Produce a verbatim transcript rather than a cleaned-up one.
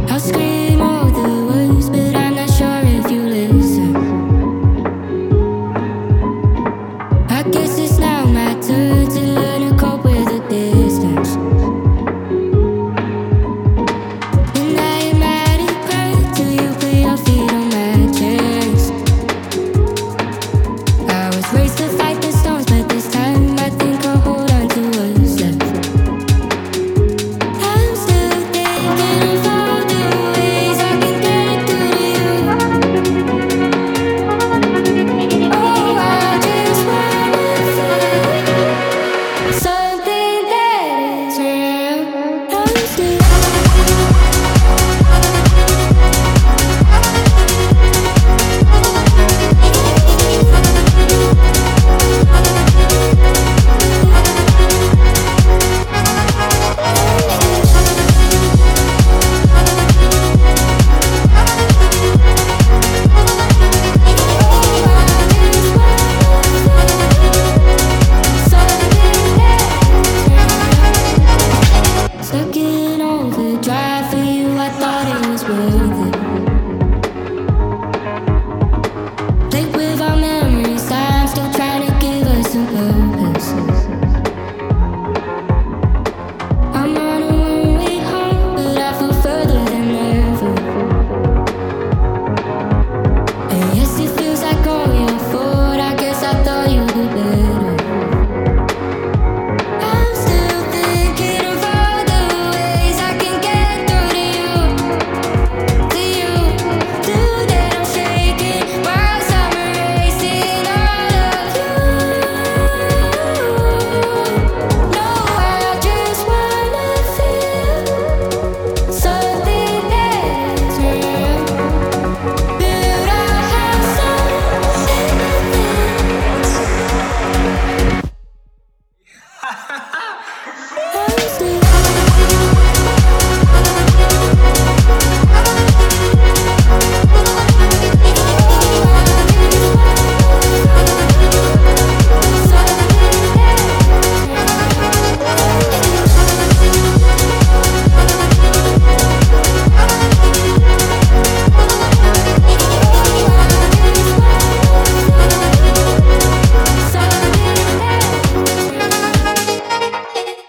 I'll scream all the words, but I'm not sure if you listen. I guess it's now my turn to learn to cope with the distance. And I am mad and cry till you put your feet on my chest. I was raised to fight the storms, but this time I think I'll hold on to what's left. I'm still thinking of all the ways I can get through to you. Oh, I just wanna feel something that is real. I'm still stuck in